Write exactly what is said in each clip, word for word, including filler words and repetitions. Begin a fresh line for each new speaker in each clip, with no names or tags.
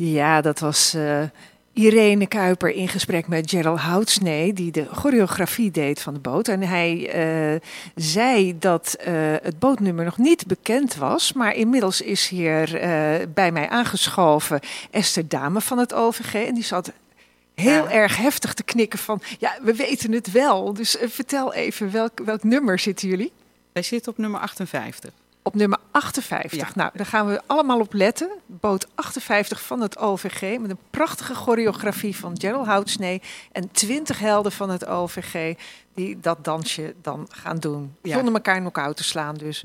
Ja, dat was uh, Irene Kuiper in gesprek met Gerald Houtsnee, die de choreografie deed van de boot. En hij uh, zei dat uh, het bootnummer nog niet bekend was, maar inmiddels is hier uh, bij mij aangeschoven Esther Dame van het O V G. En die zat heel ja. erg heftig te knikken van, ja, we weten het wel. Dus uh, vertel even, welk, welk nummer zitten jullie?
Wij zitten op nummer achtenvijftig.
Op nummer achtenvijftig. Ja. Nou, daar gaan we allemaal op letten. Boot achtenvijftig van het O V G met een prachtige choreografie van Gerald Houtsnee en twintig helden van het O V G die dat dansje dan gaan doen. Ja. Zonder elkaar knock-out te slaan dus.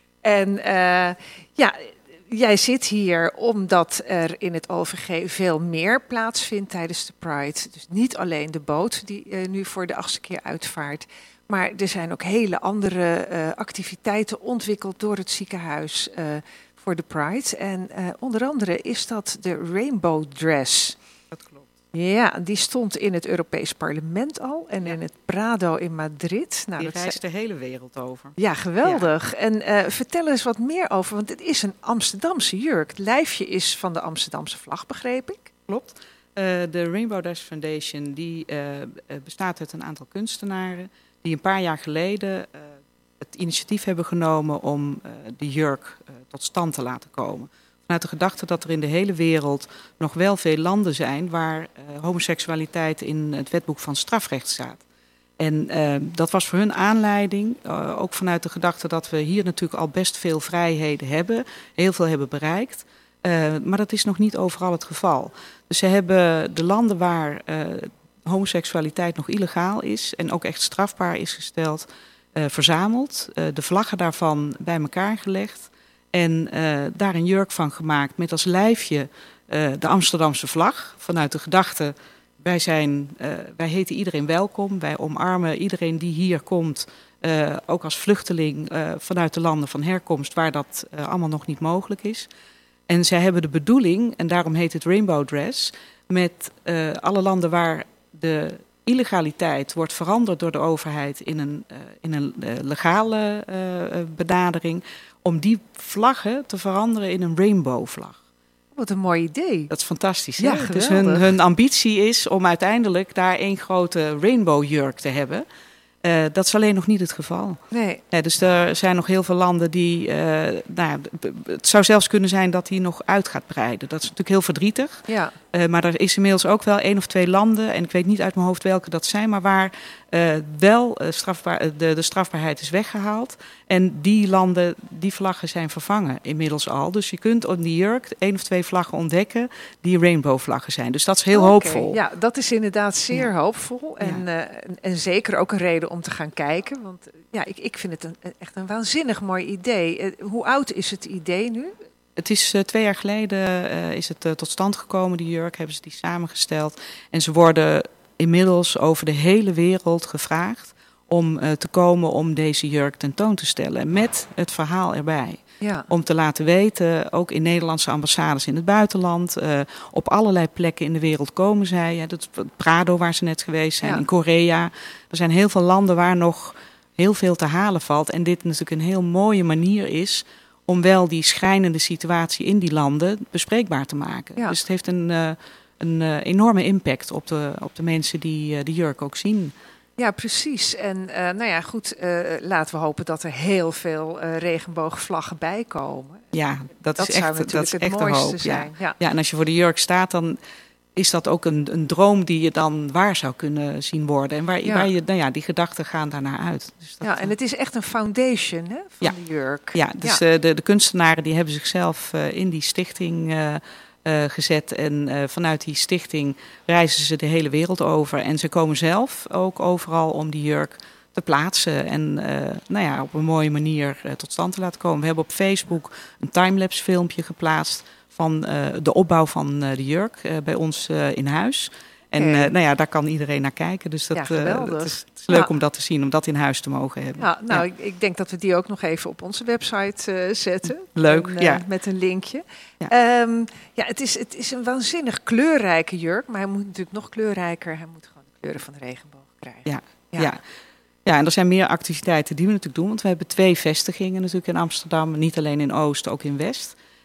En uh, ja, jij zit hier omdat er in het O V G veel meer plaatsvindt tijdens de Pride. Dus niet alleen de boot die uh, nu voor de achtste keer uitvaart. Maar er zijn ook hele andere uh, activiteiten ontwikkeld door het ziekenhuis uh, voor de Pride. En uh, onder andere is dat de Rainbow Dress.
Dat klopt.
Ja, die stond in het Europees Parlement al en ja. in het Prado in Madrid.
Nou, die dat reist de hele wereld over.
Ja, geweldig. Ja. En uh, vertel eens wat meer over, want het is een Amsterdamse jurk. Het lijfje is van de Amsterdamse vlag, begreep ik.
Klopt. Uh, de Rainbow Dress Foundation die, uh, bestaat uit een aantal kunstenaren die een paar jaar geleden uh, het initiatief hebben genomen om uh, de jurk uh, tot stand te laten komen. Vanuit de gedachte dat er in de hele wereld nog wel veel landen zijn waar uh, homoseksualiteit in het wetboek van strafrecht staat. En uh, dat was voor hun aanleiding, uh, ook vanuit de gedachte dat we hier natuurlijk al best veel vrijheden hebben, heel veel hebben bereikt. Uh, maar dat is nog niet overal het geval. Dus ze hebben de landen waar uh, homoseksualiteit nog illegaal is en ook echt strafbaar is gesteld, uh, verzameld. Uh, de vlaggen daarvan bij elkaar gelegd en uh, daar een jurk van gemaakt met als lijfje uh, de Amsterdamse vlag. Vanuit de gedachte, wij, zijn, uh, wij heten iedereen welkom, wij omarmen iedereen die hier komt, uh, ook als vluchteling uh, vanuit de landen van herkomst waar dat uh, allemaal nog niet mogelijk is. En zij hebben de bedoeling, en daarom heet het Rainbow Dress, met uh, alle landen waar de illegaliteit wordt veranderd door de overheid in een, uh, in een uh, legale uh, benadering, om die vlaggen te veranderen in een rainbow-vlag.
Wat een mooi idee.
Dat is fantastisch.
Ja,
hè? Dus hun, hun ambitie is om uiteindelijk daar één grote rainbow-jurk te hebben. Uh, dat is alleen nog niet het geval.
Nee.
Ja, dus er zijn nog heel veel landen die... Uh, nou, het zou zelfs kunnen zijn dat die nog uit gaat breiden. Dat is natuurlijk heel verdrietig.
Ja.
Uh, maar er is inmiddels ook wel één of twee landen... en ik weet niet uit mijn hoofd welke dat zijn... maar waar uh, wel uh, strafbaar, de, de strafbaarheid is weggehaald. En die landen, die vlaggen zijn vervangen inmiddels al. Dus je kunt op die jurk één of twee vlaggen ontdekken... die rainbow-vlaggen zijn. Dus dat is heel okay. hoopvol.
Ja, dat is inderdaad zeer ja. hoopvol. En, ja. uh, en, en zeker ook een reden om te gaan kijken. Want ja, ik, ik vind het een, echt een waanzinnig mooi idee. Uh, hoe oud is het idee nu?
Het is uh, twee jaar geleden uh, is het uh, tot stand gekomen, die jurk, hebben ze die samengesteld. En ze worden inmiddels over de hele wereld gevraagd om uh, te komen om deze jurk tentoon te stellen. Met het verhaal erbij. Ja. Om te laten weten, ook in Nederlandse ambassades in het buitenland, uh, op allerlei plekken in de wereld komen zij. Ja, dat is Prado waar ze net geweest zijn, ja. in Korea. Er zijn heel veel landen waar nog heel veel te halen valt. En dit natuurlijk een heel mooie manier is om wel die schrijnende situatie in die landen bespreekbaar te maken. Ja. Dus het heeft een, uh, een uh, enorme impact op de, op de mensen die uh, de jurk ook zien.
Ja, precies. En uh, nou ja, goed, uh, laten we hopen dat er heel veel uh, regenboogvlaggen bij komen.
Ja, dat,
dat
is
zou
echt,
natuurlijk
dat is
het
echt
mooiste
een hoop.
zijn.
Ja.
Ja.
ja, en als je voor de jurk staat, dan is dat ook een, een droom die je dan waar zou kunnen zien worden. En waar, ja. waar je, nou ja, die gedachten gaan daarnaar uit. Dus dat,
ja, en het is echt een foundation, hè, van
ja.
de jurk.
Ja, dus ja. Uh, de, de kunstenaren die hebben zichzelf uh, in die stichting uh, uh, gezet. En uh, vanuit die stichting reizen ze de hele wereld over. En ze komen zelf ook overal om die jurk te plaatsen. En uh, nou ja, op een mooie manier uh, tot stand te laten komen. We hebben op Facebook een timelapse filmpje geplaatst van uh, de opbouw van uh, de jurk uh, bij ons uh, in huis. En uh, nou ja, daar kan iedereen naar kijken. Dus dat,
ja,
uh, dat is, het is leuk ja. om dat te zien, om dat in huis te mogen hebben.
Ja, nou,
ja.
ik, ik denk dat we die ook nog even op onze website uh, zetten.
Leuk,
en, uh,
ja.
Met een linkje. Ja, um, ja het, is, het is een waanzinnig kleurrijke jurk. Maar hij moet natuurlijk nog kleurrijker. Hij moet gewoon de kleuren van de regenboog krijgen.
Ja, ja. ja. Ja, en er zijn meer activiteiten die we natuurlijk doen. Want we hebben twee vestigingen natuurlijk in Amsterdam. Niet alleen in Oost, ook in West.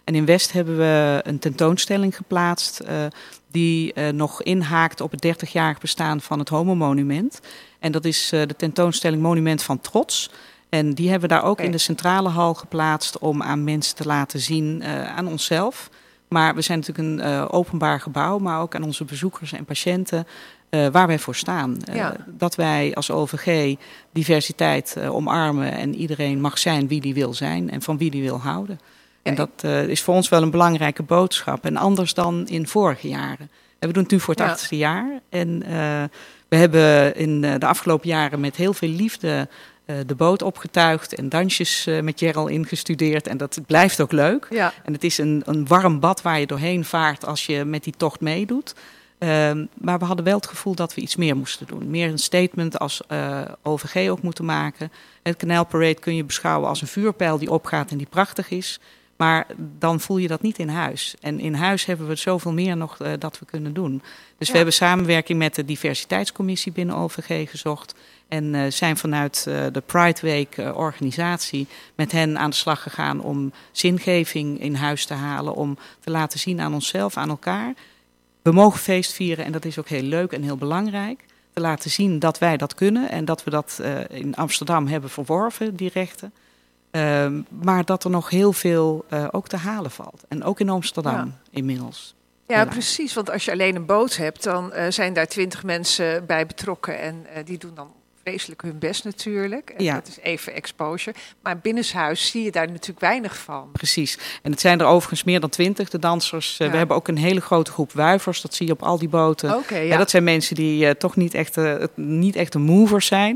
En in West hebben we een tentoonstelling geplaatst uh, die uh, nog inhaakt op het dertigjarig bestaan van het Homo-monument. En dat is uh, de tentoonstelling Monument van Trots. En die hebben we daar ook okay. in de centrale hal geplaatst om aan mensen te laten zien, uh, aan onszelf. Maar we zijn natuurlijk een uh, openbaar gebouw, maar ook aan onze bezoekers en patiënten uh, waar wij voor staan. Uh, ja. Dat wij als O V G diversiteit uh, omarmen en iedereen mag zijn wie die wil zijn en van wie die wil houden. Ja, en dat uh, is voor ons wel een belangrijke boodschap. En anders dan in vorige jaren. En we doen het nu voor het achtste ja. jaar. En uh, we hebben in de afgelopen jaren met heel veel liefde uh, de boot opgetuigd en dansjes uh, met Gerald ingestudeerd. En dat blijft ook leuk. Ja. En het is een, een warm bad waar je doorheen vaart als je met die tocht meedoet. Uh, maar we hadden wel het gevoel dat we iets meer moesten doen. Meer een statement als uh, O V G ook moeten maken. Het Canal Parade kun je beschouwen als een vuurpijl die opgaat en die prachtig is. Maar dan voel je dat niet in huis. En in huis hebben we zoveel meer nog uh, dat we kunnen doen. Dus ja. we hebben samenwerking met de diversiteitscommissie binnen O V G gezocht. En uh, zijn vanuit uh, de Pride Week uh, organisatie met hen aan de slag gegaan om zingeving in huis te halen. Om te laten zien aan onszelf, aan elkaar. We mogen feest vieren en dat is ook heel leuk en heel belangrijk. Te laten zien dat wij dat kunnen en dat we dat uh, in Amsterdam hebben verworven, die rechten. Uh, maar dat er nog heel veel uh, ook te halen valt. En ook in Amsterdam ja. inmiddels.
Ja, helaas. Precies. Want als je alleen een boot hebt, dan uh, zijn daar twintig mensen bij betrokken. En uh, die doen dan vreselijk hun best natuurlijk. En ja. dat is even exposure. Maar binnenshuis zie je daar natuurlijk weinig van.
Precies. En het zijn er overigens meer dan twintig, de dansers. Ja. We hebben ook een hele grote groep wuivers. Dat zie je op al die boten. Okay, ja. Ja, dat zijn mensen die uh, toch niet echt, uh, niet echt een movers zijn.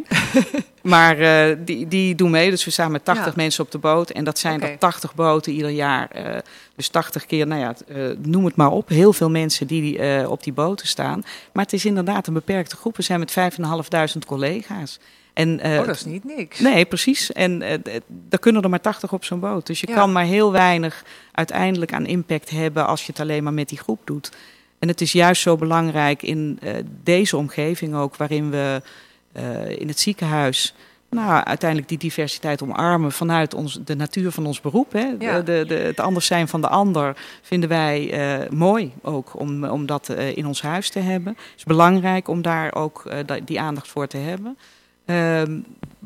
Maar uh, die, die doen mee. Dus we staan met tachtig ja. mensen op de boot. En dat zijn okay. er tachtig boten ieder jaar. Uh, dus tachtig keer, nou ja, uh, noem het maar op. Heel veel mensen die uh, op die boten staan. Maar het is inderdaad een beperkte groep. We zijn met vijfduizend vijfhonderd collega's. En, uh,
oh, dat is niet niks.
Nee, precies. En uh, er kunnen er maar tachtig op zo'n boot. Dus je ja. kan maar heel weinig uiteindelijk aan impact hebben als je het alleen maar met die groep doet. En het is juist zo belangrijk in uh, deze omgeving ook, waarin we uh, in het ziekenhuis nou, uiteindelijk die diversiteit omarmen vanuit ons, de natuur van ons beroep. Hè. Ja. De, de, de, het anders zijn van de ander vinden wij uh, mooi ook om, om dat uh, in ons huis te hebben. Het is belangrijk om daar ook uh, die aandacht voor te hebben. Um,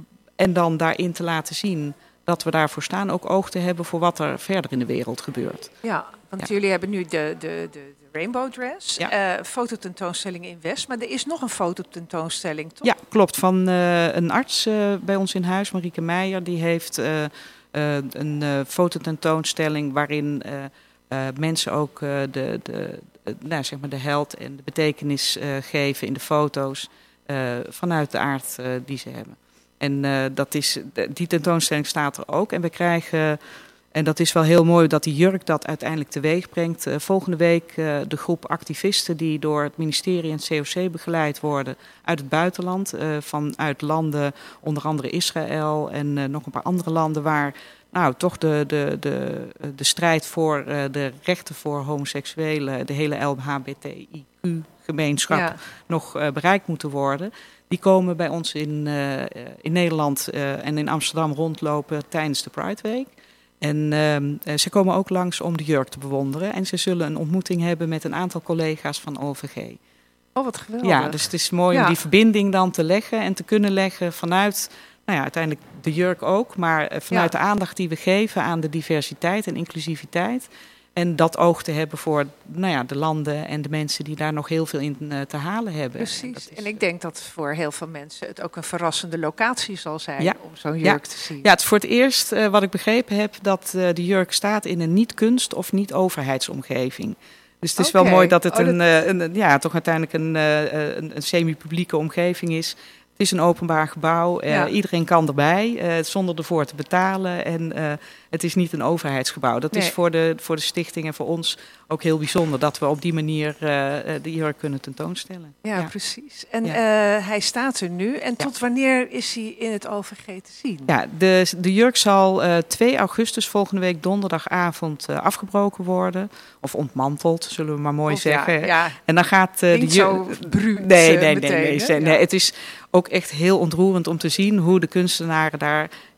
en dan daarin te laten zien dat we daarvoor staan, ook oog te hebben voor wat er verder in de wereld gebeurt.
Ja, want ja. jullie hebben nu de, de, de, de Rainbow Dress, ja. uh, fototentoonstelling in West, maar er is nog een fototentoonstelling, toch?
Ja, klopt. Van uh, een arts uh, bij ons in huis, Marieke Meijer, die heeft uh, uh, een uh, fototentoonstelling waarin uh, uh, mensen ook uh, de, de, uh, nou, zeg maar de held en de betekenis uh, geven in de foto's. Uh, vanuit de aard uh, die ze hebben. En uh, dat is, die tentoonstelling staat er ook. En we krijgen, en dat is wel heel mooi dat die jurk dat uiteindelijk teweeg brengt. Uh, volgende week uh, de groep activisten die door het ministerie en het C O C begeleid worden uit het buitenland. Uh, vanuit landen, onder andere Israël en uh, nog een paar andere landen waar nou toch de, de, de, de strijd voor uh, de rechten voor homoseksuelen, de hele L H B T I Q gemeenschap ja. nog uh, bereikt moeten worden. Die komen bij ons in, uh, in Nederland uh, en in Amsterdam rondlopen tijdens de Pride Week. En uh, ze komen ook langs om de jurk te bewonderen. En ze zullen een ontmoeting hebben met een aantal collega's van O V G.
Oh, wat geweldig.
Ja, dus het is mooi ja. om die verbinding dan te leggen en te kunnen leggen vanuit, nou ja, uiteindelijk de jurk ook, maar vanuit ja. de aandacht die we geven aan de diversiteit en inclusiviteit. En dat oog te hebben voor nou ja, de landen en de mensen die daar nog heel veel in uh, te halen hebben.
Precies. En,
is,
en ik denk dat voor heel veel mensen het ook een verrassende locatie zal zijn ja. om zo'n jurk
ja.
te zien.
Ja, het is voor het eerst uh, wat ik begrepen heb dat uh, de jurk staat in een niet-kunst- of niet-overheidsomgeving. Dus het is okay. wel mooi dat het oh, een, dat... een, een, ja, toch uiteindelijk een, een, een semi-publieke omgeving is. Het is een openbaar gebouw, uh, ja. iedereen kan erbij, uh, zonder ervoor te betalen. En uh, het is niet een overheidsgebouw. Dat nee. is voor de, voor de stichting en voor ons ook heel bijzonder, dat we op die manier uh, de jurk kunnen tentoonstellen.
Ja, ja. precies. En ja. uh, hij staat er nu. En tot ja. wanneer is hij in het O V G te zien?
Ja, de, de jurk zal uh, twee augustus, volgende week donderdagavond, uh, afgebroken worden. Of ontmanteld, zullen we maar mooi of, zeggen.
Ja, ja.
En dan gaat uh,
de jurk... zo bruut
nee, nee, nee,
meteen,
nee, nee, nee, nee. Het is ook echt heel ontroerend om te zien hoe de kunstenaren daar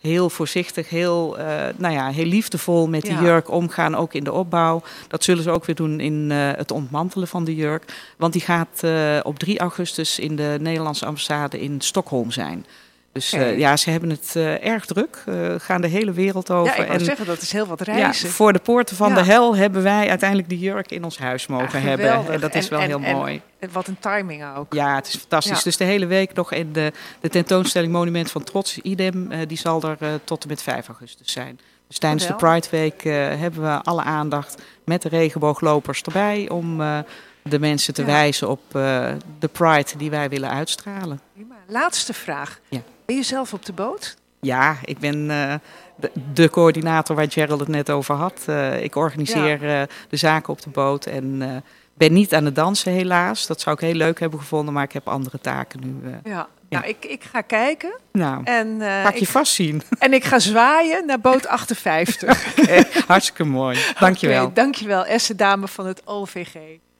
heel voorzichtig, heel, uh, nou ja, heel liefdevol met
Ja.
de jurk omgaan, ook in de opbouw. Dat zullen ze ook weer doen in uh, het ontmantelen van de jurk. Want die gaat uh, op drie augustus in de Nederlandse ambassade in Stockholm zijn. Dus
Okay.
uh, ja, ze hebben het uh, erg druk, uh, gaan de hele wereld over.
Ja, ik wou
en,
zeggen, dat is heel wat reizen.
Ja, voor de poorten van
Ja.
de hel hebben wij uiteindelijk die jurk in ons huis mogen
Ja,
hebben.
geweldig.
En dat is
En-
wel
en-
heel
en-
mooi.
En wat een timing ook.
Ja, het is fantastisch.
Ja.
Dus de hele week nog in de, de tentoonstelling Monument van Trots, idem, uh, die zal er uh, tot en met vijf augustus zijn. Dus tijdens de
Geweldig.
Pride Week uh, hebben we alle aandacht met de regenbooglopers erbij om uh, de mensen te
Ja.
wijzen op uh, de Pride die wij willen uitstralen.
Prima. Laatste vraag.
Ja.
Ben je zelf op de boot?
Ja, ik ben uh, de, de coördinator waar Gerald het net over had. Uh, ik organiseer uh, de zaken op de boot en uh, ben niet aan het dansen helaas. Dat zou ik heel leuk hebben gevonden, maar ik heb andere taken nu. Uh.
Ja. Nou, ik, ik ga kijken.
Nou,
En, uh,
ga ik je
ik,
vast zien.
en ik ga zwaaien naar boot achtenvijftig.
Okay, hartstikke mooi. Dankjewel.
Okay, dankjewel, Esse Dame van het O V G.